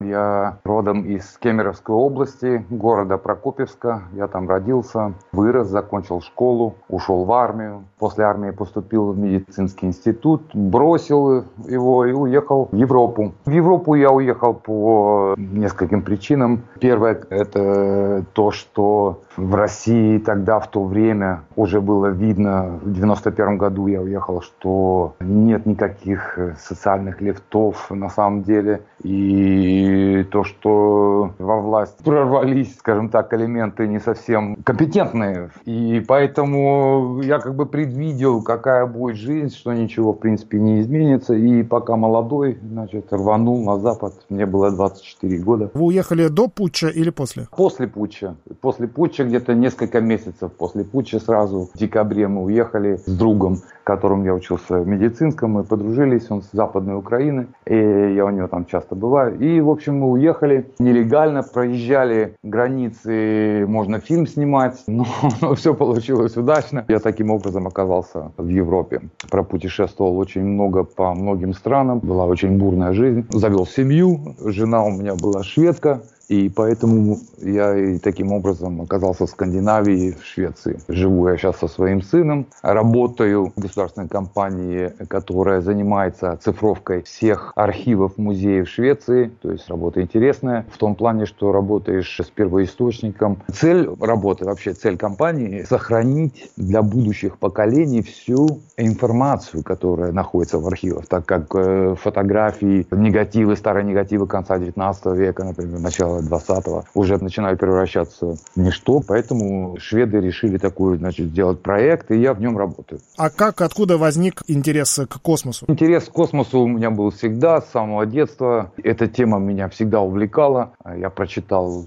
Я родом из Кемеровской области, города Прокопьевска. Я там родился, вырос, закончил школу, ушел в армию. После армии поступил в медицинский институт, бросил его и уехал в Европу. В Европу я уехал по нескольким причинам. Первое – это то, что в России тогда, в то время, уже было видно, в 91 году я уехал, что нет никаких социальных лифтов на самом деле. И то, что во власть прорвались, скажем так, элементы не совсем компетентные. И поэтому я как бы предвидел, какая будет жизнь, что ничего, в принципе, не изменится. И пока молодой, значит, рванул на Запад. Мне было 24 года. Вы уехали до путча или после? После путча. После путча, где-то несколько месяцев после путча сразу, в декабре мы уехали с другом, которым я учился в медицинском. Мы подружились, он с Западной Украины. И я у него там часто бываю. И, в общем, мы уехали нелегально, проезжали границы, можно фильм снимать, но все получилось удачно. Я таким образом оказался в Европе. Пропутешествовал очень много по многим странам, была очень бурная жизнь. Завел семью, жена у меня была шведка. И поэтому я и таким образом оказался в Скандинавии, в Швеции. Живу я сейчас со своим сыном, работаю в государственной компании, которая занимается цифровкой всех архивов музеев Швеции. То есть работа интересная в том плане, что работаешь с первоисточником. Цель работы, вообще цель компании – сохранить для будущих поколений всю информацию, которая находится в архивах. Так как фотографии, негативы, старые негативы конца 19 века, например, начала 20-го, уже начинают превращаться в ничто. Поэтому шведы решили такой, значит, сделать проект, и я в нем работаю. А откуда возник интерес к космосу? Интерес к космосу у меня был всегда, с самого детства. Эта тема меня всегда увлекала. Я прочитал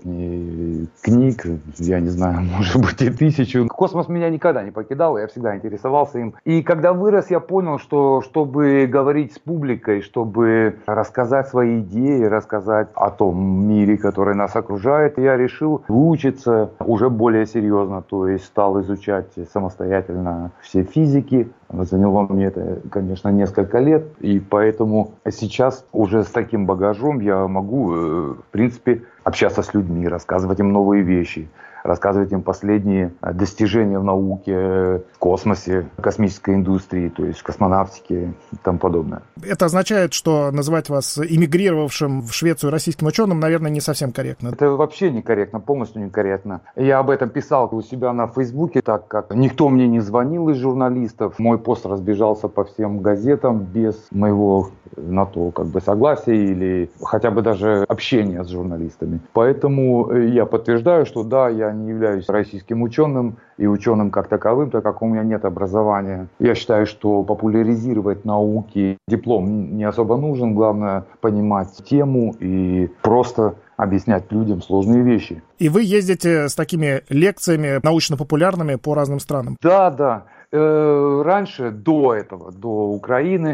сотни книг, я не знаю, может быть, и 1000. Космос меня никогда не покидал, я всегда интересовался им. И когда вырос, я понял, что чтобы говорить с публикой, чтобы рассказать свои идеи, рассказать о том мире, который нас окружает, я решил выучиться уже более серьезно, то есть стал изучать самостоятельно все физики. Заняло мне это, конечно, несколько лет, и поэтому сейчас уже с таким багажом я могу, в принципе, общаться с людьми, рассказывать им новые вещи, рассказывать им последние достижения в науке, в космосе, в космической индустрии, то есть в космонавтике и тому подобное. Это означает, что называть вас эмигрировавшим в Швецию российским ученым, наверное, не совсем корректно. Это вообще некорректно, полностью некорректно. Я об этом писал у себя на Фейсбуке, так как никто мне не звонил из журналистов. Мой пост разбежался по всем газетам без моего на то как бы согласия или хотя бы даже общения с журналистами. Поэтому я подтверждаю, что да, я не являюсь российским ученым и ученым как таковым, так как у меня нет образования. Я считаю, что популяризировать науки диплом не особо нужен. Главное понимать тему и просто объяснять людям сложные вещи. И вы ездите с такими лекциями научно-популярными по разным странам? Да. Раньше, до этого, до Украины,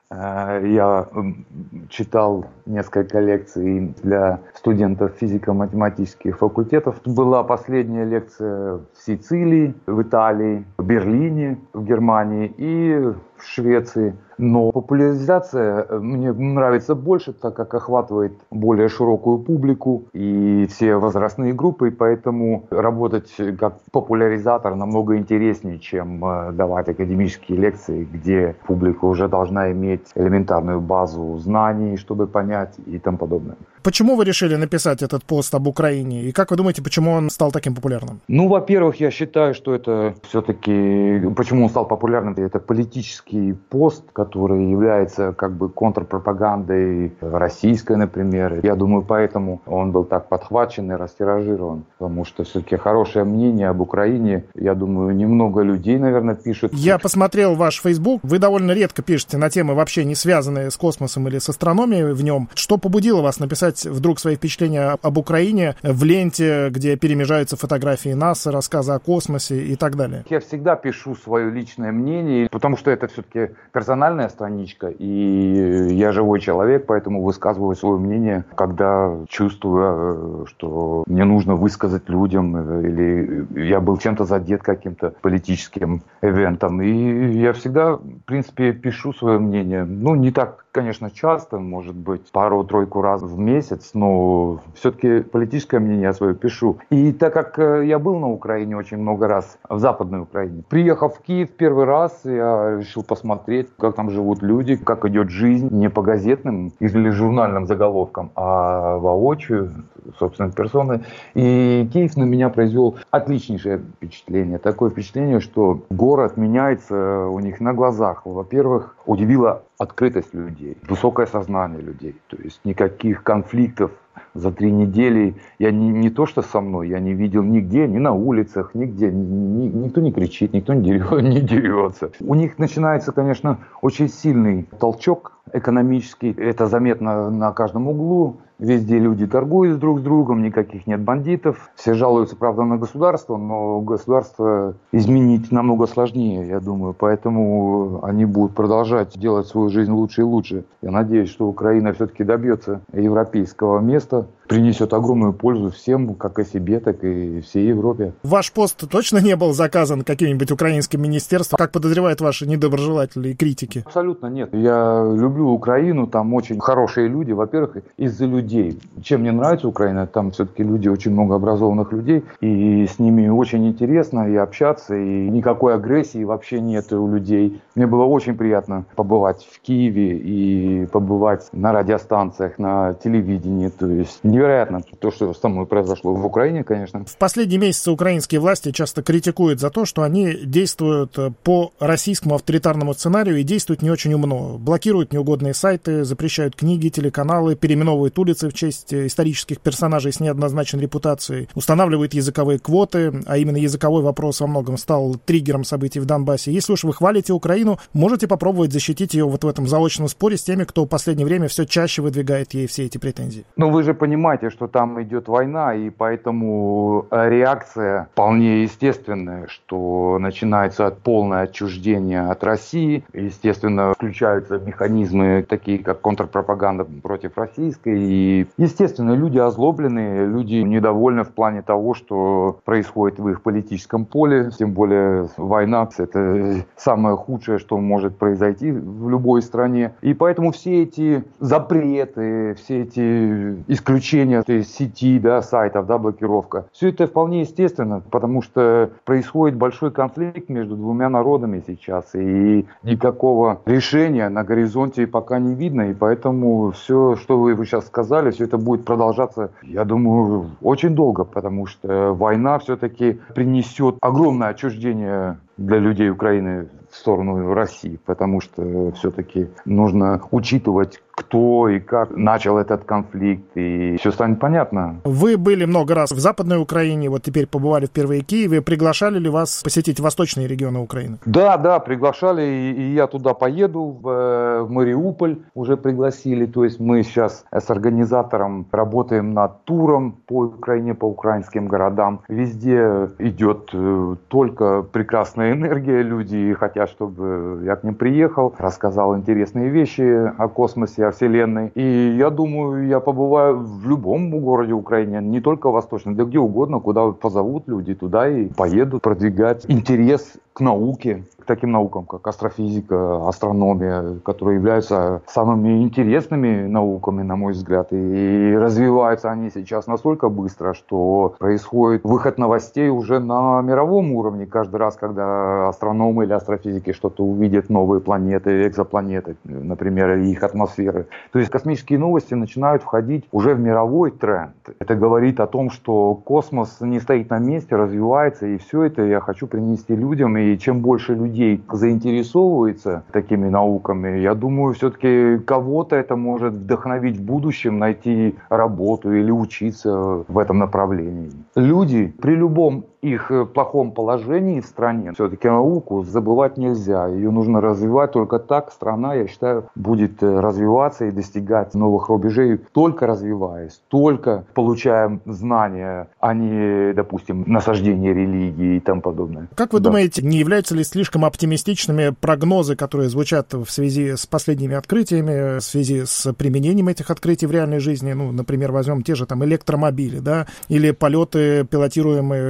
я читал несколько лекций для студентов физико-математических факультетов. Была последняя лекция в Сицилии, в Италии, в Берлине, в Германии и в Швеции. Но популяризация мне нравится больше, так как охватывает более широкую публику и все возрастные группы, поэтому работать как популяризатор намного интереснее, чем давать академические лекции, где публика уже должна иметь элементарную базу знаний, чтобы понять и тому подобное. Почему вы решили написать этот пост об Украине? И как вы думаете, почему он стал таким популярным? Ну, во-первых, я считаю, что это все-таки... Почему он стал популярным? Это политический пост, который является как бы контрпропагандой российской, например. Я думаю, поэтому он был так подхвачен и растиражирован. Потому что все-таки хорошее мнение об Украине, я думаю, немного людей, наверное, пишут. Я посмотрел ваш Facebook. Вы довольно редко пишете на темы, вообще не связанные с космосом или с астрономией в нем. Что побудило вас написать вдруг свои впечатления об Украине в ленте, где перемежаются фотографии НАСА, рассказы о космосе и так далее? Я всегда пишу свое личное мнение, потому что это все-таки персональная страничка, и я живой человек, поэтому высказываю свое мнение, когда чувствую, что мне нужно высказать людям, или я был чем-то задет каким-то политическим ивентом. И я всегда, в принципе, пишу свое мнение. Ну, не так конечно, часто, может быть, пару-тройку раз в месяц, но все-таки политическое мнение свое пишу. И так как я был на Украине очень много раз, в Западной Украине, приехав в Киев первый раз, я решил посмотреть, как там живут люди, как идет жизнь, не по газетным или журнальным заголовкам, а воочию, собственной персоной. И Киев на меня произвел отличнейшее впечатление. Такое впечатление, что город меняется у них на глазах. Во-первых, удивила открытость людей, высокое сознание людей. То есть никаких конфликтов за 3 недели. Я не то, что со мной, я не видел нигде, ни на улицах, нигде. Никто не кричит, никто не дерется. У них начинается, конечно, очень сильный толчок экономический. Это заметно на каждом углу. Везде люди торгуют друг с другом, никаких нет бандитов. Все жалуются, правда, на государство, но государство изменить намного сложнее, я думаю. Поэтому они будут продолжать делать свою жизнь лучше и лучше. Я надеюсь, что Украина все-таки добьется европейского места, принесет огромную пользу всем, как и себе, так и всей Европе. Ваш пост точно не был заказан каким-нибудь украинским министерством, как подозревают ваши недоброжелатели и критики? Абсолютно нет. Я люблю Украину, там очень хорошие люди. Во-первых, из-за людей. Чем мне нравится Украина, там все-таки люди, очень много образованных людей, и с ними очень интересно и общаться, и никакой агрессии вообще нет у людей. Мне было очень приятно побывать в Киеве и побывать на радиостанциях, на телевидении, то есть невероятно то, что со мной произошло в Украине, конечно. В последние месяцы украинские власти часто критикуют за то, что они действуют по российскому авторитарному сценарию и действуют не очень умно. Блокируют неугодные сайты, запрещают книги, телеканалы, переименовывают улицы в честь исторических персонажей с неоднозначной репутацией, устанавливают языковые квоты, а именно языковой вопрос во многом стал триггером событий в Донбассе. Если уж вы хвалите Украину, можете попробовать защитить ее вот в этом заочном споре с теми, кто в последнее время все чаще выдвигает ей все эти претензии. Ну, вы же понимаете, что там идет война, и поэтому реакция вполне естественная, что начинается полное отчуждение от России. Естественно, включаются механизмы, такие как контрпропаганда против российской. И, естественно, люди озлобленные, люди недовольны в плане того, что происходит в их политическом поле. Тем более война – это самое худшее, что может произойти в любой стране. И поэтому все эти запреты, все эти исключения из сети, сайтов, блокировка, все это вполне естественно, потому что происходит большой конфликт между двумя народами сейчас, и никакого решения на горизонте пока не видно, и поэтому все, что вы сейчас сказали, все это будет продолжаться, я думаю, очень долго, потому что война все-таки принесет огромное отчуждение для людей Украины в сторону России, потому что все-таки нужно учитывать, кто и как начал этот конфликт, и все станет понятно. Вы были много раз в Западной Украине, вот теперь побывали впервые в Киеве. Приглашали ли вас посетить восточные регионы Украины? Да, приглашали, и я туда поеду, в Мариуполь уже пригласили. То есть мы сейчас с организатором работаем над туром по Украине, по украинским городам. Везде идет только прекрасная энергия, люди хотят, чтобы я к ним приехал, рассказал интересные вещи о космосе, о Вселенной. И я думаю, я побываю в любом городе Украины, не только восточном, да где угодно, куда позовут люди, туда и поеду продвигать интерес к науке, к таким наукам, как астрофизика, астрономия, которые являются самыми интересными науками, на мой взгляд. И развиваются они сейчас настолько быстро, что происходит выход новостей уже на мировом уровне. Каждый раз, когда астрономы или астрофизики что-то увидят, новые планеты, экзопланеты, например, и их атмосферы. То есть космические новости начинают входить уже в мировой тренд. Это говорит о том, что космос не стоит на месте, развивается, и все это я хочу принести людям. И чем больше людей заинтересовывается такими науками, я думаю, все-таки кого-то это может вдохновить в будущем найти работу или учиться в этом направлении. Люди при любом их плохом положении в стране, все-таки науку забывать нельзя. Ее нужно развивать, только так страна, я считаю, будет развиваться и достигать новых рубежей, только развиваясь, только получая знания, а не, допустим, насаждение религии и тому подобное. Как вы думаете, не являются ли слишком оптимистичными прогнозы, которые звучат в связи с последними открытиями, в связи с применением этих открытий в реальной жизни? Ну, например, возьмем те же там электромобили, или полеты, пилотируемые в космос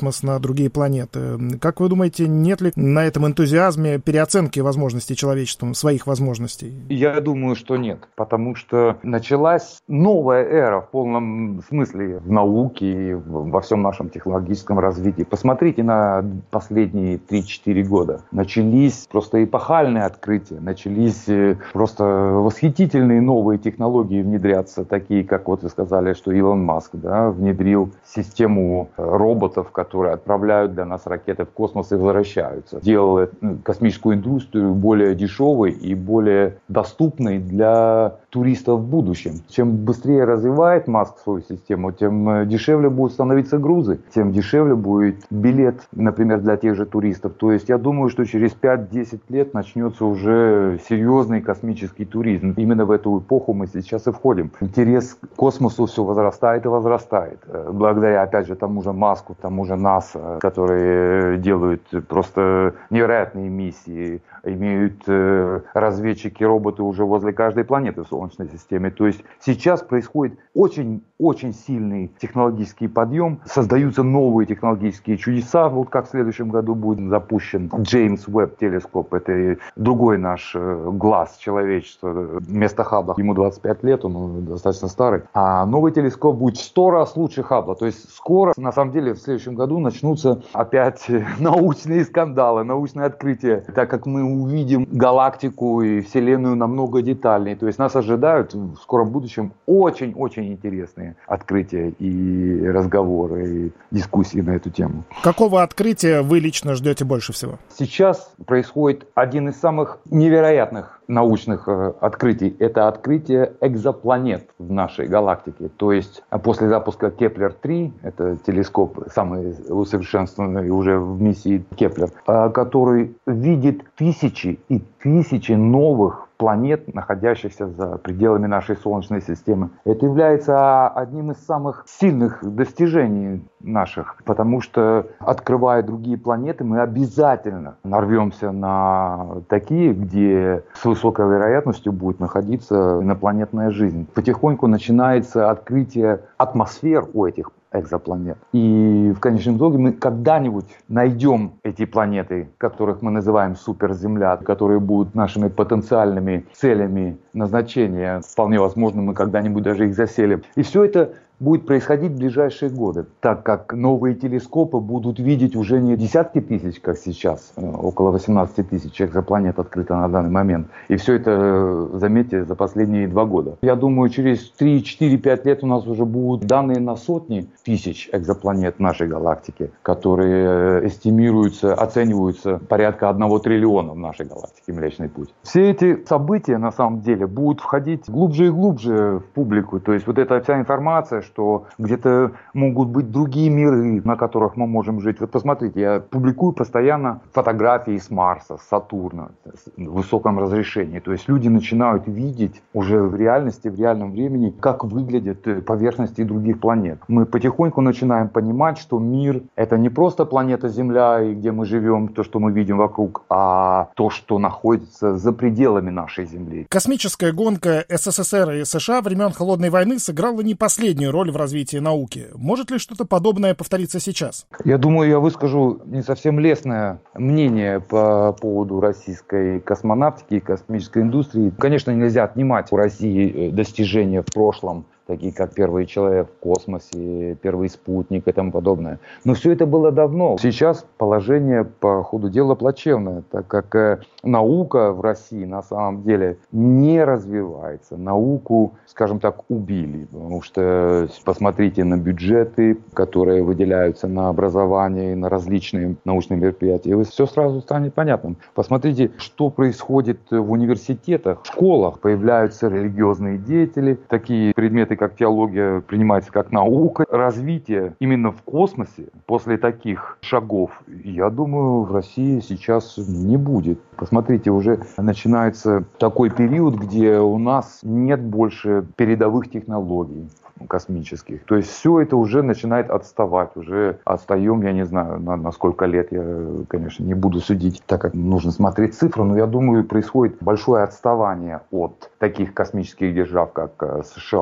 космос, на другие планеты. Как вы думаете, нет ли на этом энтузиазме переоценки возможностей человечеством, своих возможностей? Я думаю, что нет, потому что началась новая эра в полном смысле в науке и во всем нашем технологическом развитии. Посмотрите на последние 3-4 года. Начались просто эпохальные открытия, начались просто восхитительные новые технологии внедряться, такие, как вот вы сказали, что Илон Маск, да, внедрил систему роботов, которые отправляют для нас ракеты в космос и возвращаются. Делал космическую индустрию более дешевой и более доступной для туристов в будущем. Чем быстрее развивает Маск свою систему, тем дешевле будут становиться грузы, тем дешевле будет билет, например, для тех же туристов. То есть я думаю, что через 5-10 лет начнется уже серьезный космический туризм. Именно в эту эпоху мы сейчас и входим. Интерес к космосу все возрастает и возрастает. Благодаря, опять же, тому же Маску, тому же НАСА, которые делают просто невероятные миссии, имеют разведчики, роботы уже возле каждой планеты в Солнечной системе. То есть сейчас происходит очень сильный технологический подъем, создаются новые технологические чудеса. Вот как в следующем году будет запущен Джеймс Уэбб телескоп, это другой наш глаз человечества. Вместо Хаббла ему 25 лет, он достаточно старый. А новый телескоп будет в 100 раз лучше Хаббла. То есть скоро, на самом деле, в следующем году начнутся опять научные скандалы, научные открытия, так как мы увидим галактику и Вселенную намного детальнее. То есть нас ожидают в скором будущем очень-очень интересные открытия и разговоры, и дискуссии на эту тему. Какого открытия вы лично ждете больше всего? Сейчас происходит один из самых невероятных научных открытий. Это открытие экзопланет в нашей галактике. То есть после запуска Кеплер-3, это телескоп самый усовершенствованный уже в миссии Кеплер, который видит тысячи и тысячи новых планет, находящихся за пределами нашей Солнечной системы. Это является одним из самых сильных достижений наших, потому что, открывая другие планеты, мы обязательно нарвемся на такие, где с высокой вероятностью будет находиться инопланетная жизнь. Потихоньку начинается открытие атмосфер у этих экзопланет. И в конечном итоге мы когда-нибудь найдем эти планеты, которых мы называем суперземля, которые будут нашими потенциальными целями назначения. Вполне возможно, мы когда-нибудь даже их заселим. И все это будет происходить в ближайшие годы, так как новые телескопы будут видеть уже не десятки тысяч, как сейчас, около 18 тысяч экзопланет открыто на данный момент. И все это, заметьте, за последние 2 года. Я думаю, через 3-4-5 лет у нас уже будут данные на сотни тысяч экзопланет нашей галактики, которые эстимируются, оцениваются порядка 1 триллиона в нашей галактике Млечный Путь. Все эти события, на самом деле, будут входить глубже и глубже в публику. То есть вот эта вся информация, что где-то могут быть другие миры, на которых мы можем жить. Вот посмотрите, я публикую постоянно фотографии с Марса, с Сатурна в высоком разрешении. То есть люди начинают видеть уже в реальности, в реальном времени, как выглядят поверхности других планет. Мы потихоньку начинаем понимать, что мир — это не просто планета Земля, и где мы живем, то, что мы видим вокруг, а то, что находится за пределами нашей Земли. Космическая гонка СССР и США времен Холодной войны сыграла не последнюю роль в развитии науки. Может ли что-то подобное повториться сейчас? Я думаю, я выскажу не совсем лестное мнение по поводу российской космонавтики и космической индустрии. Конечно, нельзя отнимать у России достижения в прошлом, такие как первый человек в космосе, первый спутник и тому подобное. Но все это было давно. Сейчас положение по ходу дела плачевное, так как наука в России на самом деле не развивается. Науку, скажем так, убили. Потому что посмотрите на бюджеты, которые выделяются на образование, на различные научные мероприятия, и все сразу станет понятным. Посмотрите, что происходит в университетах, в школах. Появляются религиозные деятели, такие предметы, как теология, принимается как наука. Развитие именно в космосе после таких шагов, я думаю, в России сейчас не будет. Посмотрите, уже начинается такой период, где у нас нет больше передовых технологий космических. То есть все это уже начинает отставать. Уже отстаем, я не знаю, на сколько лет, я, конечно, не буду судить, так как нужно смотреть цифры, но я думаю, происходит большое отставание от таких космических держав, как США.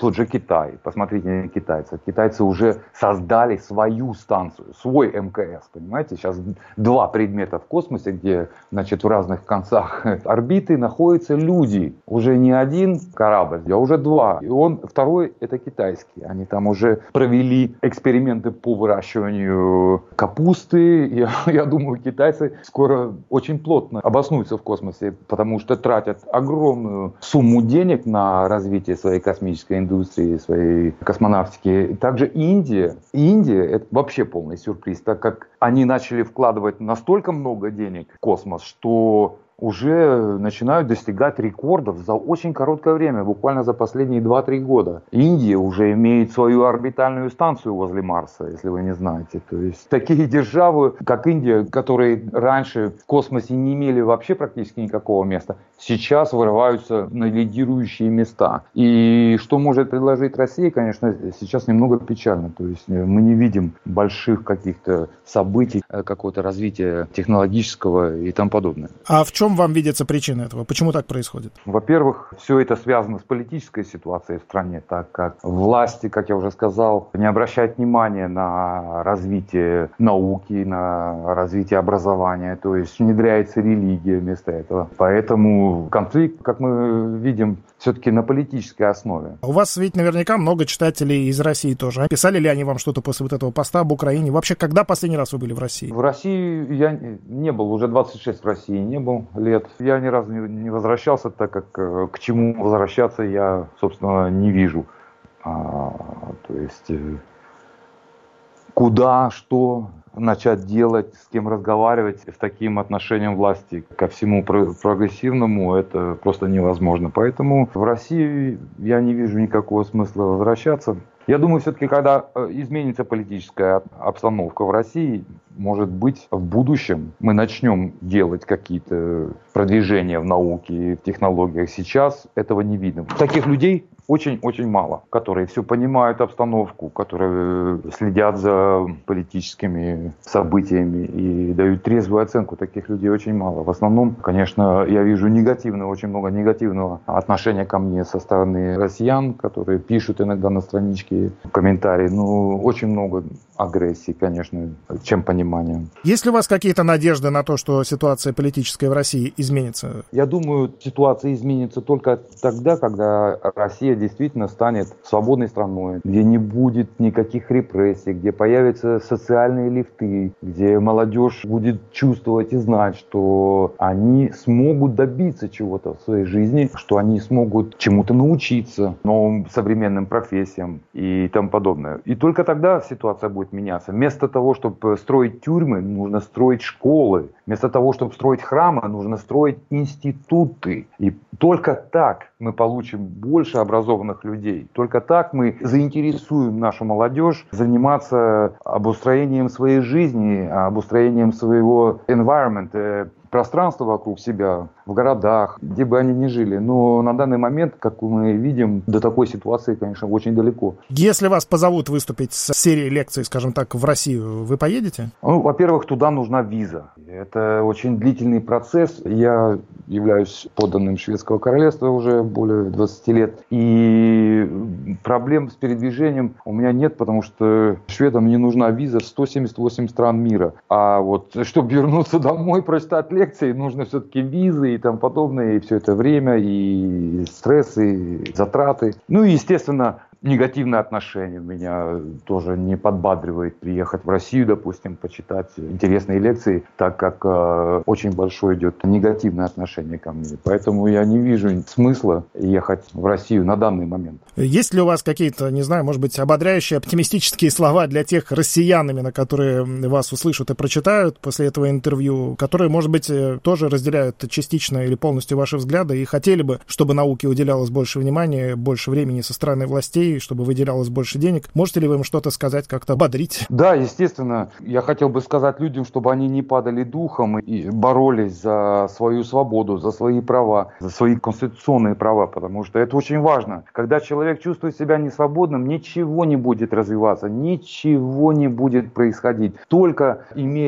тот же Китай, посмотрите на китайцев. Китайцы уже создали свою станцию, свой МКС, понимаете? Сейчас 2 предмета в космосе, где, значит, в разных концах орбиты находятся люди. Уже не один корабль, а уже 2. И второй это китайский. Они там уже провели эксперименты по выращиванию капусты. Я думаю, китайцы скоро очень плотно обоснуются в космосе, потому что тратят огромную сумму денег на развитие своей космической индустрии, своей космонавтики. Также Индия. Индия – это вообще полный сюрприз, так как они начали вкладывать настолько много денег в космос, что уже начинают достигать рекордов за очень короткое время, буквально за последние 2-3 года. Индия уже имеет свою орбитальную станцию возле Марса, если вы не знаете. То есть такие державы, как Индия, которые раньше в космосе не имели вообще практически никакого места, сейчас вырываются на лидирующие места. И что может предложить Россия, конечно, сейчас немного печально. То есть мы не видим больших каких-то событий, какого-то развития технологического и тому подобное. А в чем вам видится причина этого? Почему так происходит? Во-первых, все это связано с политической ситуацией в стране, так как власти, как я уже сказал, не обращают внимания на развитие науки, на развитие образования, то есть внедряется религия вместо этого. Поэтому конфликт, как мы видим, все-таки на политической основе. У вас ведь наверняка много читателей из России тоже. Писали ли они вам что-то после вот этого поста об Украине? Вообще, когда последний раз вы были в России? В России я не был, уже 26 в России не был лет. Я ни разу не возвращался, так как к чему возвращаться я, собственно, не вижу. То есть куда, что начать делать, с кем разговаривать с таким отношением власти ко всему прогрессивному, это просто невозможно. Поэтому в России я не вижу никакого смысла возвращаться. Я думаю, все-таки, когда изменится политическая обстановка в России, может быть, в будущем мы начнем делать какие-то продвижения в науке, в технологиях. Сейчас этого не видно. Таких людей очень-очень мало, которые все понимают обстановку, которые следят за политическими событиями и дают трезвую оценку. Таких людей очень мало. В основном, конечно, я вижу очень много негативного отношения ко мне со стороны россиян, которые пишут иногда на страничке комментарии. Ну, очень много агрессии, конечно, чем понимания. Есть ли у вас какие-то надежды на то, что ситуация политическая в России изменится? Я думаю, ситуация изменится только тогда, когда Россия действительно станет свободной страной, где не будет никаких репрессий, где появятся социальные лифты, где молодежь будет чувствовать и знать, что они смогут добиться чего-то в своей жизни, что они смогут чему-то научиться, новым современным профессиям и тому подобное. И только тогда ситуация будет меняться. Вместо того, чтобы строить тюрьмы, нужно строить школы. Вместо того, чтобы строить храмы, нужно строить институты. И только так мы получим больше образованных людей. Только так мы заинтересуем нашу молодежь заниматься обустроением своей жизни, обустроением своего environment, пространства вокруг себя, в городах, где бы они ни жили. Но на данный момент, как мы видим, до такой ситуации, конечно, очень далеко. Если вас позовут выступить с серией лекций, скажем так, в Россию, вы поедете? Ну, во-первых, туда нужна виза. Это очень длительный процесс. Я являюсь подданным Шведского королевства уже более 20 лет. И проблем с передвижением у меня нет, потому что шведам не нужна виза в 178 стран мира. А вот чтобы вернуться домой, прочитать лекции, нужно все-таки визы и тому подобное. И все это время, и стресс, и затраты. Ну и, естественно, негативное отношение меня тоже не подбадривает приехать в Россию, допустим, почитать интересные лекции, так как очень большое идет негативное отношение ко мне. Поэтому я не вижу смысла ехать в Россию на данный момент. Есть ли у вас какие-то, не знаю, может быть, ободряющие, оптимистические слова для тех россиян, именно которые вас услышат и прочитают после этого интервью, которые, может быть, тоже разделяют частично или полностью ваши взгляды и хотели бы, чтобы науке уделялось больше внимания, больше времени со стороны властей, чтобы выделялось больше денег? Можете ли вы им что-то сказать, как-то ободрить? Да, естественно. Я хотел бы сказать людям, чтобы они не падали духом и боролись за свою свободу, за свои права, за свои конституционные права, потому что это очень важно. Когда человек чувствует себя несвободным, ничего не будет развиваться, ничего не будет происходить. Только имея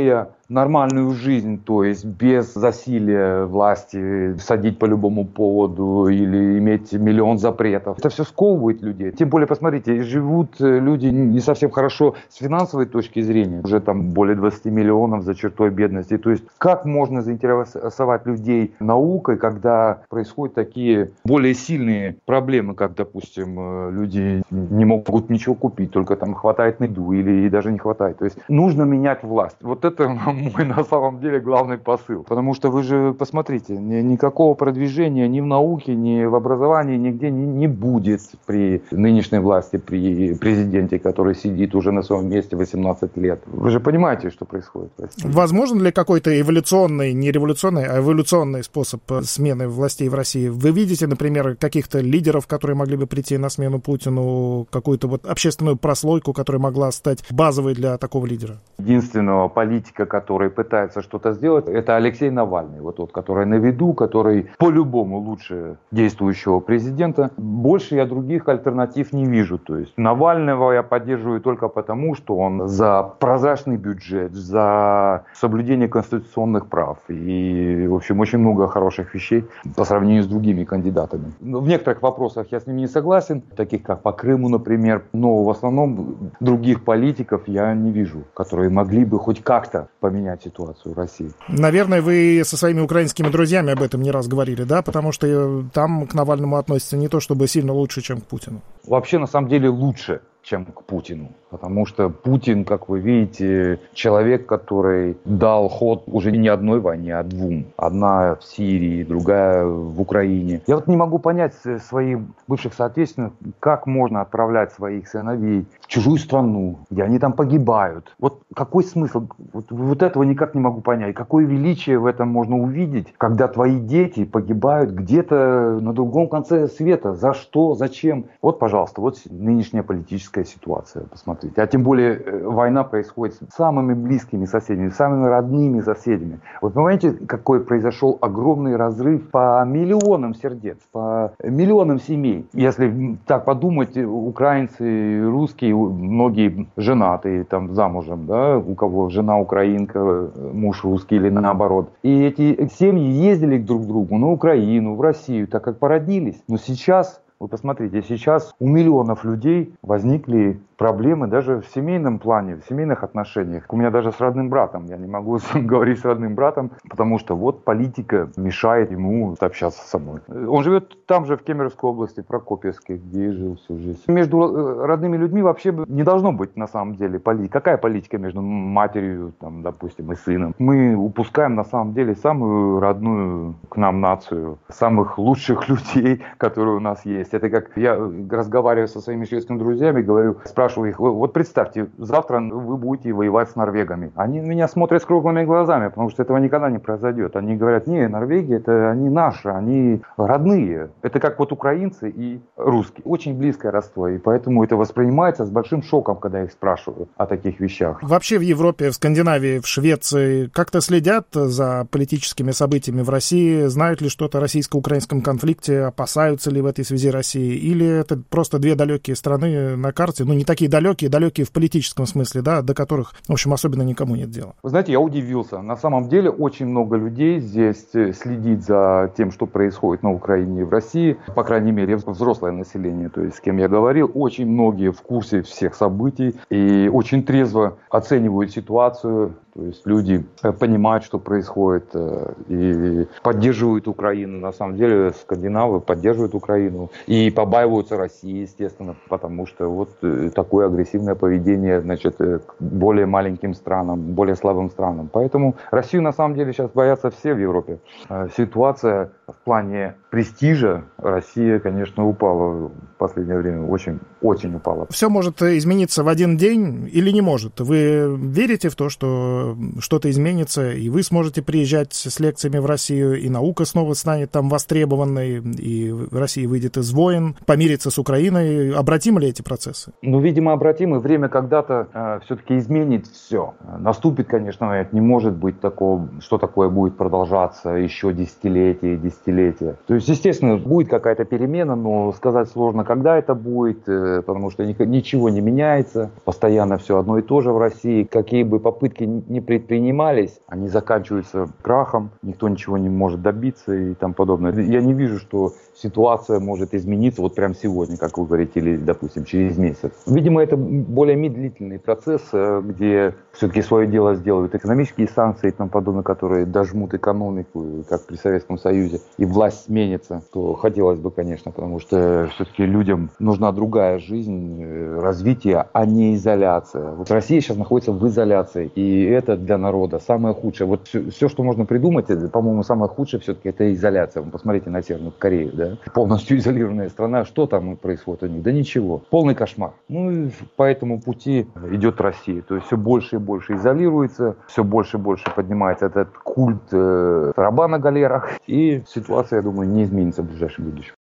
нормальную жизнь, то есть без засилия власти, садить по любому поводу или иметь миллион запретов. Это все сковывает людей. Тем более, посмотрите, живут люди не совсем хорошо с финансовой точки зрения. Уже там более 20 миллионов за чертой бедности. То есть как можно заинтересовать людей наукой, когда происходят такие более сильные проблемы, как, допустим, люди не могут ничего купить, только там хватает на еду или и даже не хватает. То есть нужно менять власть. Вот это мой на самом деле главный посыл. Потому что вы же посмотрите, никакого продвижения ни в науке, ни в образовании нигде не будет при нынешней власти, при президенте, который сидит уже на своем месте 18 лет. Вы же понимаете, что происходит в России. Возможен ли какой-то эволюционный, не революционный, а эволюционный способ смены властей в России? Вы видите, например, каких-то лидеров, которые могли бы прийти на смену Путину, какую-то вот общественную прослойку, которая могла стать базовой для такого лидера? Единственного политика, который пытается что-то сделать, это Алексей Навальный. Вот тот, который на виду, который по-любому лучше действующего президента. Больше я других альтернатив не вижу. То есть Навального я поддерживаю только потому, что он за прозрачный бюджет, за соблюдение конституционных прав. И, в общем, очень много хороших вещей по сравнению с другими кандидатами. В некоторых вопросах я с ними не согласен, таких как по Крыму, например. Но в основном других политиков я не вижу, которые могли бы хоть как-то поменять ситуацию в России. Наверное, вы со своими украинскими друзьями об этом не раз говорили, да? Потому что там к Навальному относятся не то чтобы сильно лучше, чем к Путину. Вообще, на самом деле, лучше, чем к Путину. Потому что Путин, как вы видите, человек, который дал ход уже не одной войне, а двум. Одна в Сирии, другая в Украине. Я вот не могу понять своих бывших соотечественников, как можно отправлять своих сыновей в чужую страну, где они там погибают. Вот какой смысл? Вот этого никак не могу понять. Какое величие в этом можно увидеть, когда твои дети погибают где-то на другом конце света? За что? Зачем? Вот, пожалуйста, вот нынешняя политическая ситуация. Посмотрите. А тем более война происходит с самыми близкими соседями, самыми родными соседями. Вы понимаете, какой произошел огромный разрыв по миллионам сердец, по миллионам семей. Если так подумать, украинцы, русские, многие женатые, там замужем, да, у кого жена украинка, муж русский или наоборот. И эти семьи ездили друг к другу на Украину, в Россию, так как породнились. Но сейчас... Вы посмотрите, сейчас у миллионов людей возникли проблемы даже в семейном плане, в семейных отношениях. У меня даже с родным братом. Я не могу говорить с родным братом, потому что вот политика мешает ему общаться со мной. Он живет там же, в Кемеровской области, в Прокопьевске, где и жил всю жизнь. Между родными людьми вообще не должно быть на самом деле политики. Какая политика между матерью, там, допустим, и сыном? Мы упускаем на самом деле самую родную к нам нацию, самых лучших людей, которые у нас есть. Это как я разговариваю со своими шведскими друзьями, говорю, спрашиваю их, вот представьте, завтра вы будете воевать с норвегами. Они на меня смотрят с круглыми глазами, потому что этого никогда не произойдет. Они говорят, не, Норвегия, это они наши, они родные. Это как вот украинцы и русские. Очень близкое родство, и поэтому это воспринимается с большим шоком, когда я их спрашиваю о таких вещах. Вообще в Европе, в Скандинавии, в Швеции как-то следят за политическими событиями в России? Знают ли что-то о российско-украинском конфликте? Опасаются ли в этой связи России? Или это просто две далекие страны на карте? Ну, не такие далекие в политическом смысле, да, до которых, в общем, особенно никому нет дела. Вы знаете, я удивился. На самом деле очень много людей здесь следит за тем, что происходит на Украине и в России. По крайней мере, взрослое население, то есть с кем я говорил. Очень многие в курсе всех событий и очень трезво оценивают ситуацию. То есть люди понимают, что происходит, и поддерживают Украину. На самом деле скандинавы поддерживают Украину и побаиваются России, естественно, потому что вот такое агрессивное поведение, значит, к более маленьким странам, более слабым странам. Поэтому Россию на самом деле сейчас боятся все в Европе. Ситуация в плане престижа Россия, конечно, упала в последнее время, очень упала. Все может измениться в один день или не может? Вы верите в то, что что-то изменится, и вы сможете приезжать с лекциями в Россию, и наука снова станет там востребованной, и Россия выйдет из войн, помирится с Украиной? Обратимы ли эти процессы? Ну, видимо, обратимы. Время когда-то все-таки изменит все. Наступит, конечно, не может быть такого, что такое будет продолжаться еще десятилетия десятилетия. То есть, естественно, будет какая-то перемена, но сказать сложно, когда это будет, потому что ничего не меняется, постоянно все одно и то же в России. Какие бы попытки ни предпринимались, они заканчиваются крахом, никто ничего не может добиться и тому подобное. Я не вижу, что ситуация может измениться вот прямо сегодня, как вы говорите, или, допустим, через месяц. Видимо, это более медлительный процесс, где все-таки свое дело сделают экономические санкции и тому подобное, которые дожмут экономику, как при Советском Союзе, и власть сменится, то хотелось бы, конечно, потому что все-таки людям нужна другая жизнь, развитие, а не изоляция. Вот Россия сейчас находится в изоляции, и это для народа самое худшее. Вот все, что можно придумать, по-моему, самое худшее все-таки это изоляция. Вы посмотрите на Северную Корею, да? Полностью изолированная страна. Что там происходит у них? Да ничего. Полный кошмар. Ну и по этому пути идет Россия. То есть все больше и больше изолируется, все больше и больше поднимается этот культ раба на галерах. И ситуация, я думаю, не изменится в ближайшем будущем.